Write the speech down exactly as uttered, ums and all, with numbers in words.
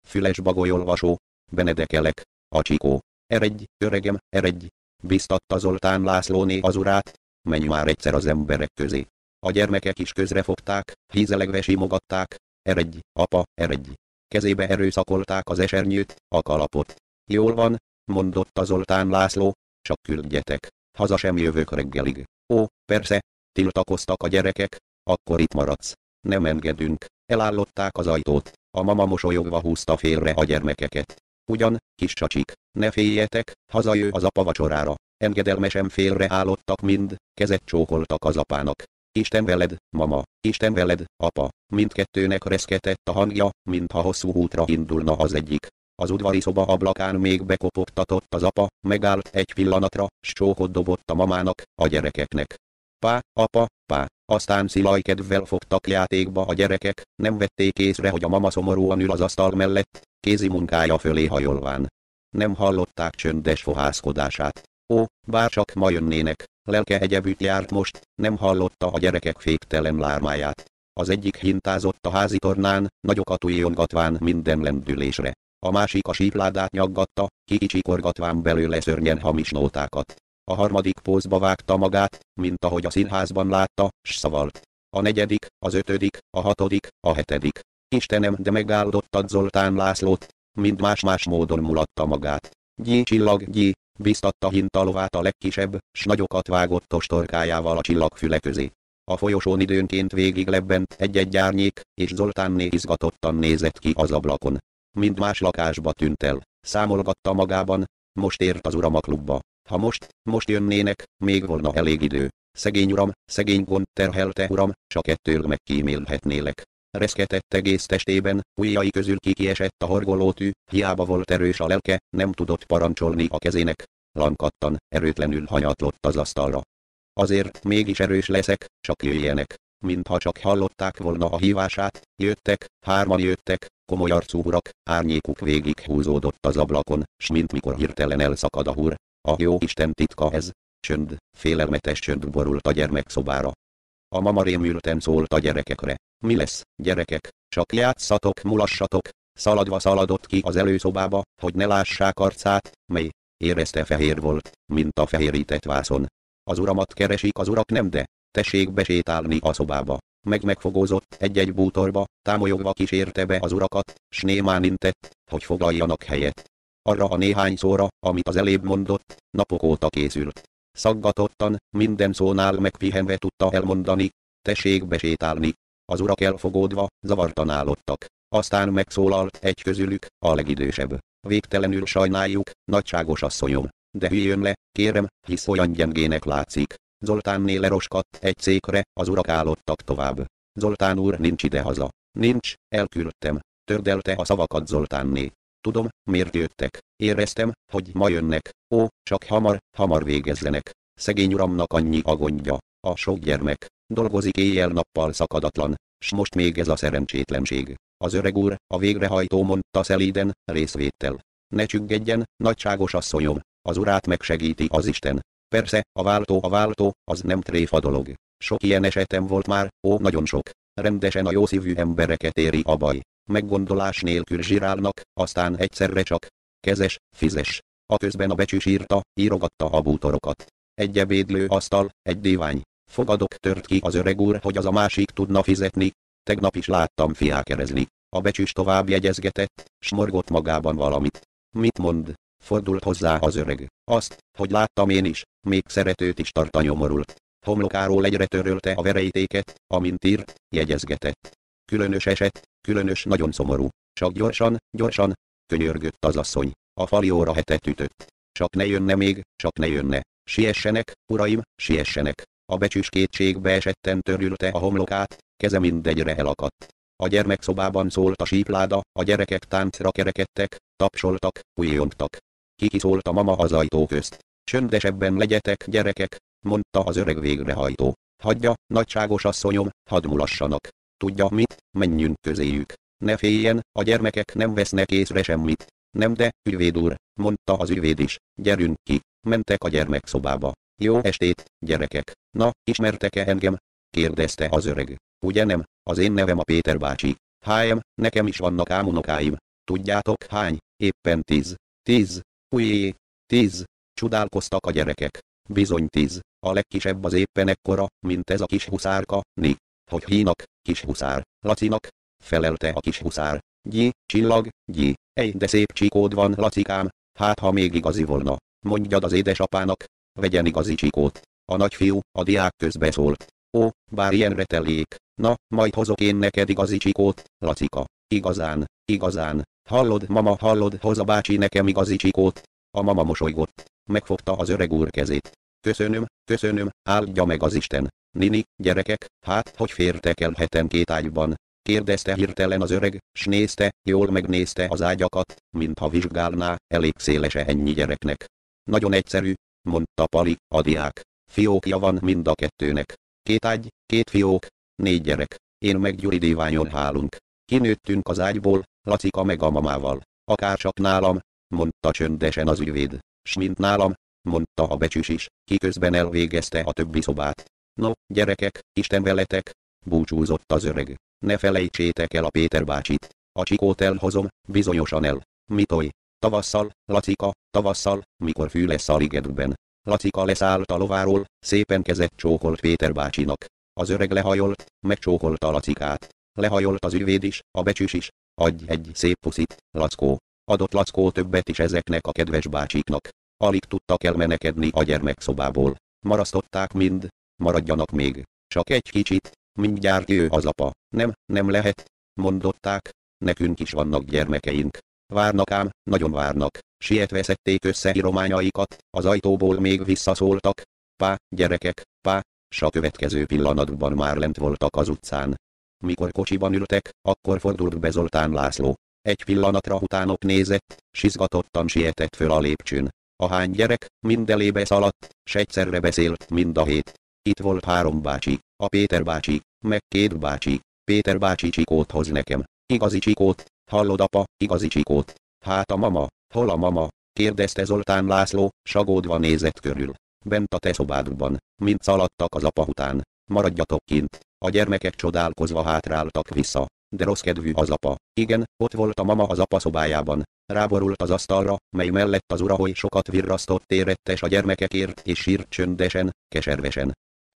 füles bagolyolvasó, Benedekelek, acsikó. Eredj, öregem, eredj, biztatta Zoltán Lászlóné az urát, menj már egyszer az emberek közé. A gyermekek is közrefogták, hízelegve simogatták, eredj, apa, eredj. Kezébe erőszakolták az esernyőt, a kalapot. Jól van, mondotta Zoltán László, csak küldjetek, haza sem jövök reggelig. Ó, persze, tiltakoztak a gyerekek, akkor itt maradsz. Nem engedünk, elállották az ajtót, a mama mosolyogva húzta félre a gyermekeket. Ugyan, kis csacsik, ne féljetek, hazajö az apa vacsorára. Engedelmesen félre állottak mind, kezet csókoltak az apának. Isten veled, mama, Isten veled, apa, mindkettőnek reszketett a hangja, mintha hosszú útra indulna az egyik. Az udvari szoba ablakán még bekopogtatott az apa, megállt egy pillanatra, s csókot dobott a mamának, a gyerekeknek. Pá, apa, pá, aztán szilajkedvvel fogtak játékba a gyerekek, nem vették észre, hogy a mama szomorúan ül az asztal mellett, kézi munkája fölé hajolván. Nem hallották csöndes fohászkodását. Ó, bárcsak ma jönnének, lelke egyebütt járt most, nem hallotta a gyerekek féktelen lármáját. Az egyik hintázott a házi tornán, nagyokat ujjongatván minden lendülésre. A másik a sípládát nyaggatta, kikicsikorgatván belőle szörnyen hamis nótákat. A harmadik pózba vágta magát, mint ahogy a színházban látta, s szavalt. A negyedik, az ötödik, a hatodik, a hetedik. Istenem, de megáldottad Zoltán Lászlót, mind más-más módon mulatta magát. Gyí csillag, gyí, biztatta hintalovát a legkisebb, s nagyokat vágott ostorkájával a csillagfüle közé. A folyosón időnként végig lebbent egy-egy árnyék, és Zoltánné izgatottan nézett ki az ablakon. Mind más lakásba tűnt el, számolgatta magában, most ért az uram a klubba. Ha most, most jönnének, még volna elég idő. Szegény uram, szegény gond terhelte uram, csak ettől megkímélhetnélek. Reszketett egész testében, ujjai közül kikiesett a horgolótű, hiába volt erős a lelke, nem tudott parancsolni a kezének. Lankadtan, erőtlenül hanyatlott az asztalra. Azért mégis erős leszek, csak jöjjenek. Mintha csak hallották volna a hívását, jöttek, hárman jöttek, komoly arcú urak, árnyékuk végig húzódott az ablakon, s mint mikor hirtelen elszakad a húr. A jó Isten titka ez, csönd, félelmetes csönd borult a gyermekszobára. A mama rémülten szólt a gyerekekre. Mi lesz, gyerekek, csak játszatok, mulassatok. Szaladva szaladott ki az előszobába, hogy ne lássák arcát, mely, érezte fehér volt, mint a fehérített vászon. Az uramat keresik az urak nem, de tessék besétálni a szobába. Meg megfogózott egy-egy bútorba, támolyogva kísérte be az urakat, s némán intett, hogy foglaljanak helyet. Arra a néhány szóra, amit az elébb mondott, napok óta készült. Szaggatottan, minden szónál megpihenve tudta elmondani, tessék besétálni. Az urak elfogódva, zavartan állottak. Aztán megszólalt egy közülük, a legidősebb. Végtelenül sajnáljuk, nagyságos asszonyom, de hűljön le, kérem, hisz olyan gyengének látszik. Zoltánné leroskadt egy székre, az urak állottak tovább. Zoltán úr nincs idehaza. Nincs, elküldtem. Tördelte a szavakat Zoltánné. Tudom, miért jöttek. Éreztem, hogy ma jönnek. Ó, csak hamar, hamar végezzenek. Szegény uramnak annyi a gondja. A sok gyermek. Dolgozik éjjel-nappal szakadatlan. S most még ez a szerencsétlenség. Az öreg úr, a végrehajtó mondta szelíden, részvéttel. Ne csüggedjen, nagyságos asszonyom. Az urát megsegíti az Isten. Persze, a váltó a váltó, az nem tréfa dolog. Sok ilyen esetem volt már, ó, nagyon sok. Rendesen a jószívű embereket éri a baj. Meggondolás nélkül zsírálnak, aztán egyszerre csak. Kezes, fizes. A közben a becsüs írta, írogatta a bútorokat. Egy ebédlő asztal, egy divány. Fogadok tört ki az öreg úr, hogy az a másik tudna fizetni. Tegnap is láttam fiákerezni. A becsüs tovább jegyezgetett, s morgott magában valamit. Mit mond? Fordult hozzá az öreg. Azt, hogy láttam én is, még szeretőt is tart a nyomorult. Homlokáról egyre törölte a verejtéket, amint írt, jegyezgetett. Különös eset, különös nagyon szomorú. Csak gyorsan, gyorsan, könyörgött az asszony. A falióra hetet ütött. Csak ne jönne még, csak ne jönne. Siessenek, uraim, siessenek. A becsüs kétségbe esetten törülte a homlokát, keze mindegyre elakadt. A gyermekszobában szólt a sípláda, a gyerekek táncra kerekedtek, tapsoltak, ujjongtak. Kiki szólt a mama az ajtó közt. Csöndesebben legyetek, gyerekek, mondta az öreg végrehajtó. Hagyja, nagyságos asszonyom, hadd mulassanak. Tudja mit, menjünk közéjük. Ne féljen, a gyermekek nem vesznek észre semmit. Nem de, ügyvéd úr, mondta az ügyvéd is, gyerünk ki. Mentek a gyermekszobába. Jó estét, gyerekek. Na, ismertek-e engem? Kérdezte az öreg. Ugye nem, az én nevem a Péter bácsi. Hájem, nekem is vannak ám unokáim. Tudjátok hány? Éppen tíz. Tíz. Ujjé. Tíz. Csodálkoztak a gyerekek. Bizony tíz. A legkisebb az éppen ekkora, mint ez a kis huszárka, Ni. Hogy hínak, kis huszár. Lacinak? Felelte a kis huszár. Gyi, csillag, gyi. Ej, de szép csíkód van, Lacikám. Hát ha még igazi volna. Mondjad az édesapának. Vegyen igazi csíkót. A nagyfiú, a diák közbeszólt. Ó, bár ilyenre teljék. Na, majd hozok én neked igazi csikót, Lacika. Igazán, igazán. Hallod, mama, hallod, hoz a bácsi nekem igazi csikót. A mama mosolygott. Megfogta az öreg úr kezét. Köszönöm, köszönöm, áldja meg az Isten. Nini, gyerekek, hát hogy fértek el heten két ágyban? Kérdezte hirtelen az öreg, s nézte, jól megnézte az ágyakat, mintha vizsgálná, elég széles-e ennyi gyereknek. Nagyon egyszerű, mondta Pali, a diák. Fiókja van mind a kettőnek. Két ágy, két fiók, négy gyerek. Én meg Gyuri díványon hálunk. Kinőttünk az ágyból, Lacika meg a mamával. Akárcsak nálam, mondta csöndesen az ügyvéd. S mint nálam, mondta a becsüs is, ki közben elvégezte a többi szobát. No, gyerekek, Isten veletek, búcsúzott az öreg. Ne felejtsétek el a Péter bácsit. A csikót elhozom, bizonyosan el. Mit oly? Tavasszal, Lacika, tavasszal, mikor fű lesz a ligedben. Lacika leszállt a lováról, szépen kezet csókolt Péter bácsinak. Az öreg lehajolt, megcsókolta a Lacikát. Lehajolt az ügyvéd is, a becsüs is. Adj egy szép puszit, Lackó. Adott Lackó többet is ezeknek a kedves bácsiknak. Alig tudtak elmenekedni a gyermekszobából. Marasztották mind, maradjanak még. Csak egy kicsit, mindjárt jö az apa. Nem, nem lehet, mondották. Nekünk is vannak gyermekeink. Várnak ám, nagyon várnak. Sietve szedték össze írományaikat, az ajtóból még visszaszóltak. Pá, gyerekek, pá, s a következő pillanatban már lent voltak az utcán. Mikor kocsiban ültek, akkor fordult be Zoltán László. Egy pillanatra utánok nézett, s izgatottan sietett föl a lépcsőn. Ahány gyerek, mind elébe szaladt, s egyszerre beszélt mind a hét. Itt volt három bácsi, a Péter bácsi, meg két bácsi. Péter bácsi csikót hoz nekem. Igazi csikót, hallod apa, igazi csikót. Hát a mama, hol a mama? Kérdezte Zoltán László, sagódva nézett körül. Bent a te szobádban, mint szaladtak az apa után. Maradjatok kint. A gyermekek csodálkozva hátráltak vissza. De rossz kedvű az apa. Igen, ott volt a mama az apa szobájában. Ráborult az asztalra, mely mellett az uraholy sokat virrasztott érettes a gyermekekért és sírt csöndesen, keservesen.